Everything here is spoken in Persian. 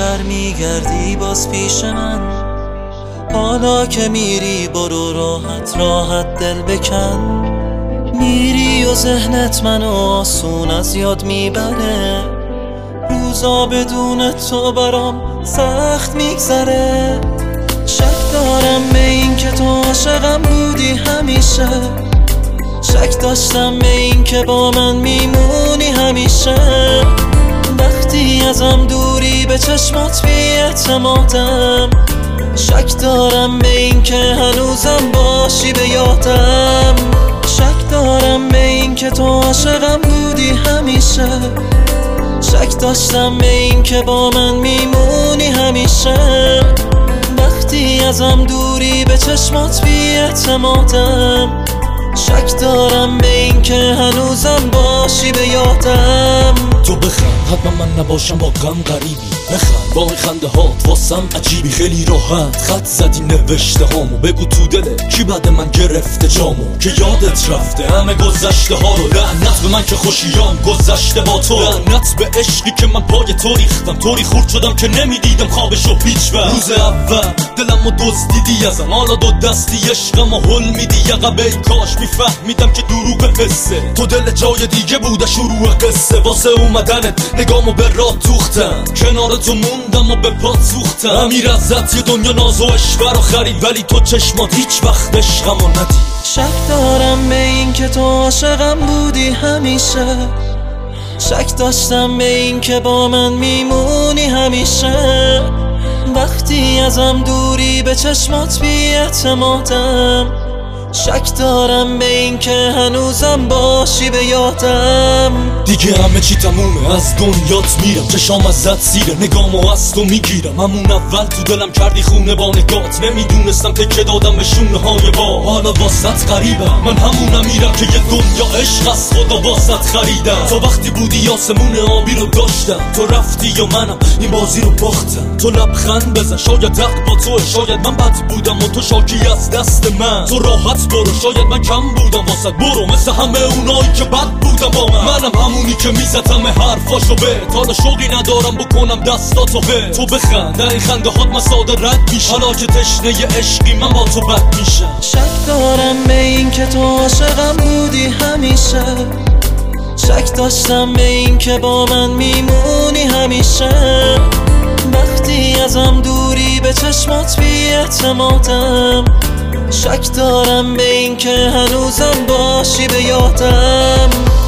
برمیگردی باز پیش من. حالا که میری برو راحت راحت دل بکن. میری و ذهنت منو آسون از یاد میبره. روزا بدون تو برام سخت میگذره. شک دارم به این که تو عاشقم بودی همیشه. شک داشتم به این که با من میمونی همیشه. وقتی ازم دوری به چشمات بی اعتمادم. شک دارم به این که هنوزم باشی به یادم. شک دارم به این که تو عاشقم بودی همیشه. شک داشتم به این که با من میمونی همیشه. وقتی ازم دوری به چشمات بی اعتمادم. شک دارم به این که هنوزم باشی به یادم. تو بخند حتما من نباشم با غم غریبی. بخند با این خنده هات واسم عجیبی. خیلی راحت خط زدی نوشته هامو. بگو تو دله کی بعد من گرفته جامو. که یادت رفته همه گذشته ها رو. لعنت به من که خوشیام گذشته با تو. لعنت به عشقی که من پای تو ریختم. طوری خورد شدم که نمیدیدم خوابشو هیچ وقت. روز اول دلمو دزدیدی ازم. حالا دو دستی عشقمو هل میدی عقب. ای کاش میفهمیدم که دروغ قصه. تو دل جای دیگه بوده شروع قصه. واسه اومدنت نگامو به راه دوختم. کنار تو موندم و به پات سوختم. امیر ازت یه دنیا ناز و عشق برا خرید. ولی تو چشمات هیچ وقت عشقمو ندید. شک دارم به این که تو عاشقم بودی همیشه. شک داشتم به این که با من میمونی همیشه. وقتی ازم دوری به چشمات بی اعتمادم. شک دارم به این که هنوزم باشی به یادم. دیگه همه چی تمومه از دنیات میرم. چشام ازت سیره نگامو از تو میگیرم. همون اول تو دلم کردی خونه با نگات. نمیدونستم تکه دادم به شونه های با. حالا واسط غریبم من همونم میرم که یه دنیا عشق از خدا واسط خریدم. تو وقتی بودی آسمون آبی رو داشتم. تو رفتی و منم این بازی رو باختم. تو لبخند بزن شاید حق با تو. شاید من بد بودم و تو شاکی از دست من. تو راحت برو شاید من کم بودم واسط. برو مثل همه اونایی که بد بودم با منم همونی که میزدم حرفاشو به. حالا شوقی ندارم بکنم دستاتو به. تو بخند در این خنده هات من ساده رد میشم. حالا که تشنه عشقی من با تو بد میشم. شک دارم به این که تو عاشقم بودی همیشه. شک داشتم به این که با من میمونی همیشه. وقتی ازم دوری به چشمات بی اعتمادم. شک دارم به این که هنوزم باشی به یادم.